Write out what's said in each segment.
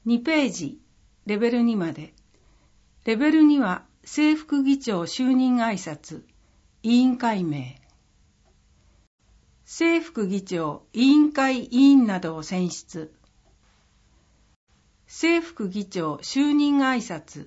2ページ、レベル2まで。レベル2は、正副議長就任挨拶、委員会名。正副議長、委員会委員などを選出。正副議長就任挨拶。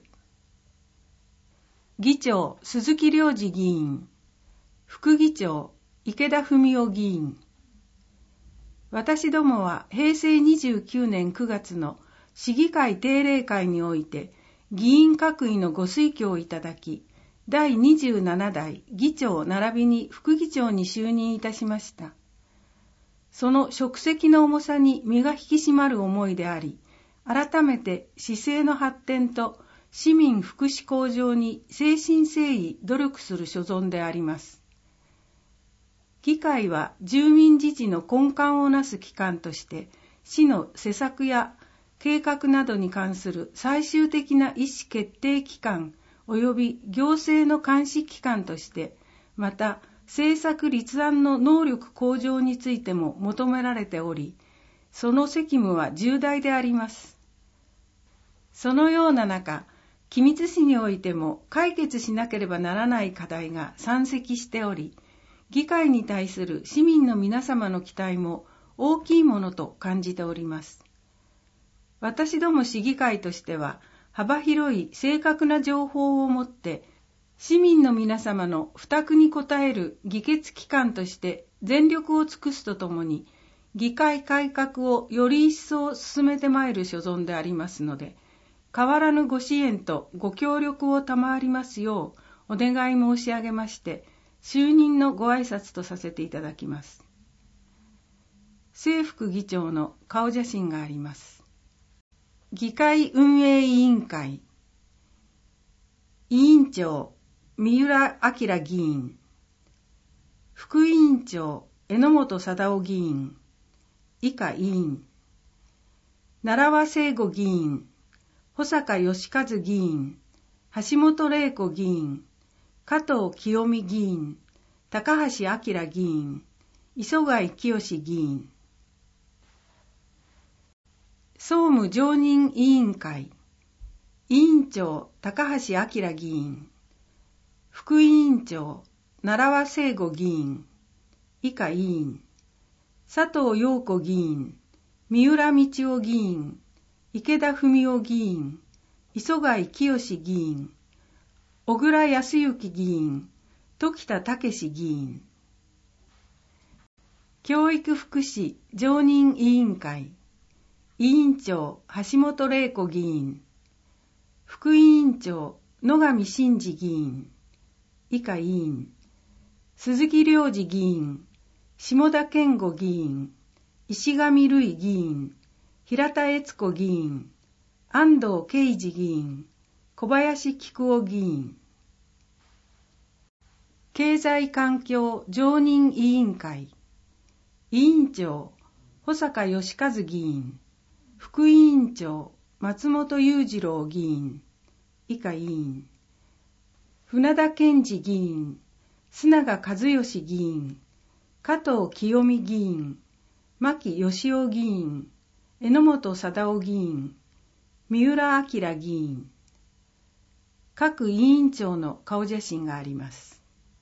議長、鈴木良二議員。副議長、池田文雄議員。私どもは平成29年9月の市議会定例会において議員各位のご推挙をいただき、第27代議長並びに副議長に就任いたしました。その職責の重さに身が引き締まる思いであり、改めて市政の発展と市民福祉向上に誠心誠意努力する所存であります。議会は住民自治の根幹をなす機関として、市の施策や計画などに関する最終的な意思決定機関及び行政の監視機関として、また政策立案の能力向上についても求められており、その責務は重大であります。そのような中、君津市においても解決しなければならない課題が山積しており、議会に対する市民の皆様の期待も大きいものと感じております。私ども市議会としては、幅広い正確な情報をもって、市民の皆様の負託に応える議決機関として全力を尽くすとともに、議会改革をより一層進めてまいる所存でありますので、変わらぬご支援とご協力を賜りますようお願い申し上げまして、就任のご挨拶とさせていただきます。正副議長の顔写真があります。議会運営委員会。委員長、三浦明議員。副委員長、榎本貞夫議員。以下委員。奈良和聖吾議員。保坂義和議員。橋本玲子議員。加藤清美議員。高橋明議員。磯貝清議員。総務常任委員会。委員長、高橋明議員。副委員長、奈良和聖吾議員。以下委員。佐藤陽子議員。三浦道夫議員。池田文雄議員。磯貝清議員。小倉康之議員。時田武議員。教育福祉常任委員会。委員長、橋本玲子議員。副委員長、野上真司議員。以下委員。鈴木良二議員。下田健吾議員。石上瑠衣議員。平田悦子議員。安藤啓二議員。小林喜久夫議員。経済環境常任委員会。委員長、保坂義和議員。副委員長、松本裕次郎議員。以下委員。船田健二議員。須永和義議員。加藤清美議員。牧義夫議員。榎本貞夫議員。三浦明議員。各委員長の顔写真があります。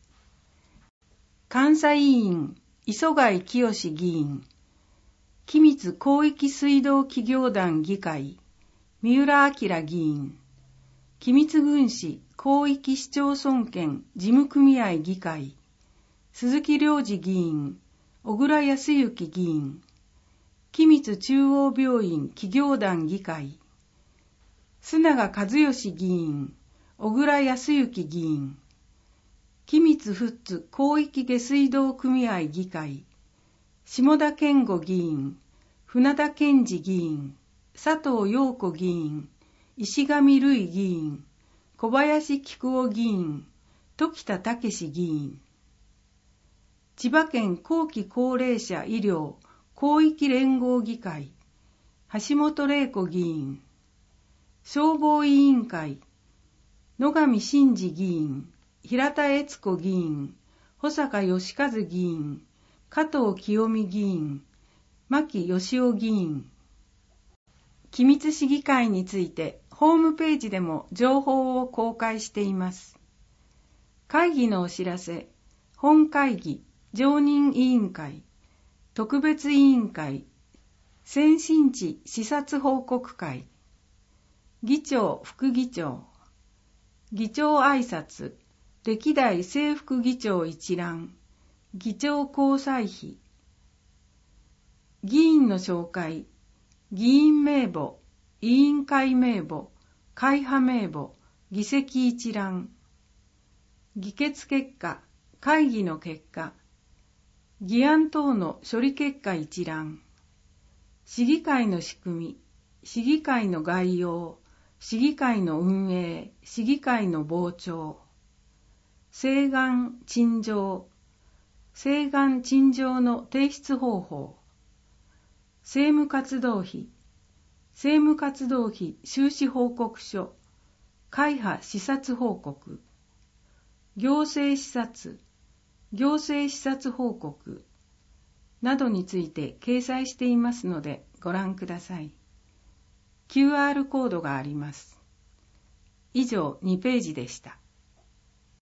監査委員、磯貝清議員。君津広域水道企業団議会、三浦明議員。君津郡市広域市町村圏事務組合議会、鈴木良二議員、小倉康之議員。君津中央病院企業団議会、須永和義議員、小倉康之議員。君津富津広域下水道組合議会、下田健吾議員、船田健二議員、佐藤陽子議員、石上瑠衣議員、小林喜久夫議員、時田武議員。千葉県後期高齢者医療広域連合議会、橋本玲子議員。消防委員会、野上真司議員、平田悦子議員、保坂義和議員、加藤清美議員、牧義夫議員。 機密市議会についてホームページでも情報を公開しています。会議のお知らせ、本会議、常任委員会、特別委員会、先進地視察報告会、議長・副議長、議長挨拶、歴代正副議長一覧、議長交際費、議員の紹介、議員名簿、委員会名簿、会派名簿、議席一覧、議決結果、会議の結果、議案等の処理結果一覧、市議会の仕組み、市議会の概要、市議会の運営、市議会の傍聴、請願陳情、請願陳情の提出方法、政務活動費、政務活動費収支報告書、会派視察報告、行政視察、行政視察報告などについて掲載していますのでご覧ください。QR コードがあります。以上2ページでした。